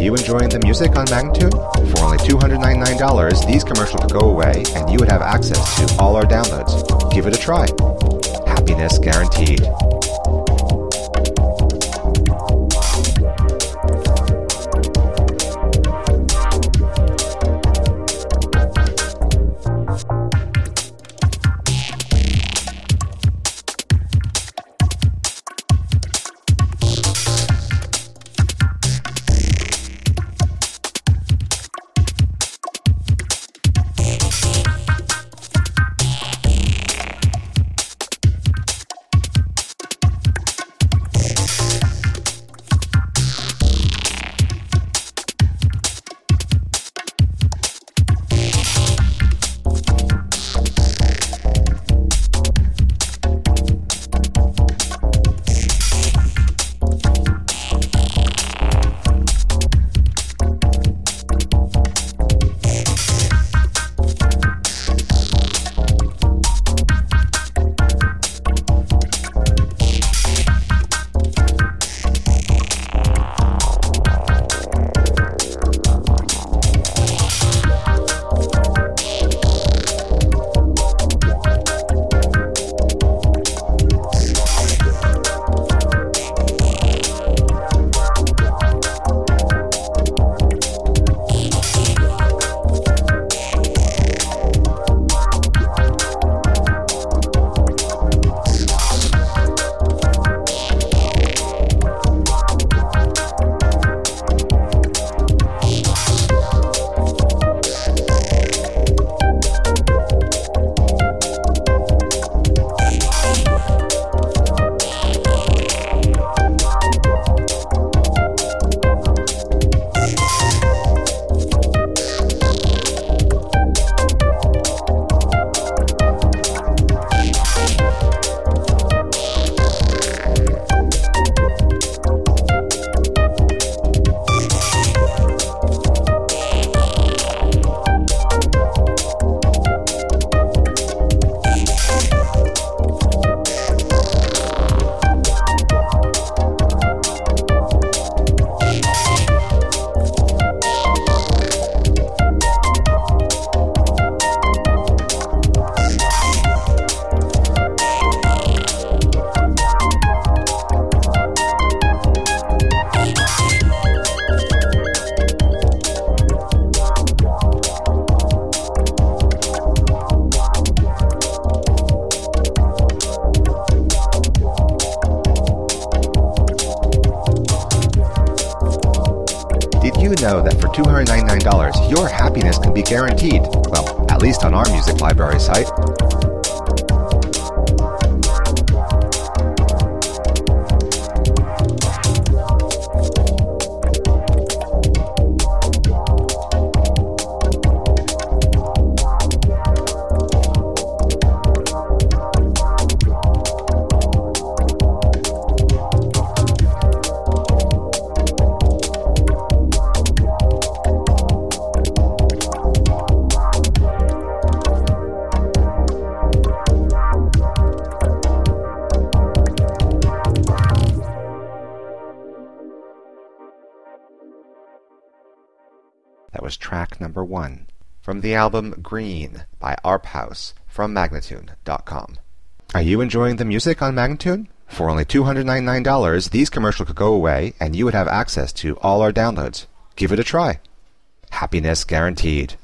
you enjoying the music on Magnitude? For only $299, these commercials could go away and you would have access to all our downloads. Give it a try. Happiness guaranteed. Did you know that for $299, your happiness can be guaranteed? Well, at least on our music library site. That was track number 1 from the album Green by Arp House from Magnatune.com. Are you enjoying the music on Magnatune? For only $299, these commercials could go away and you would have access to all our downloads. Give it a try. Happiness guaranteed.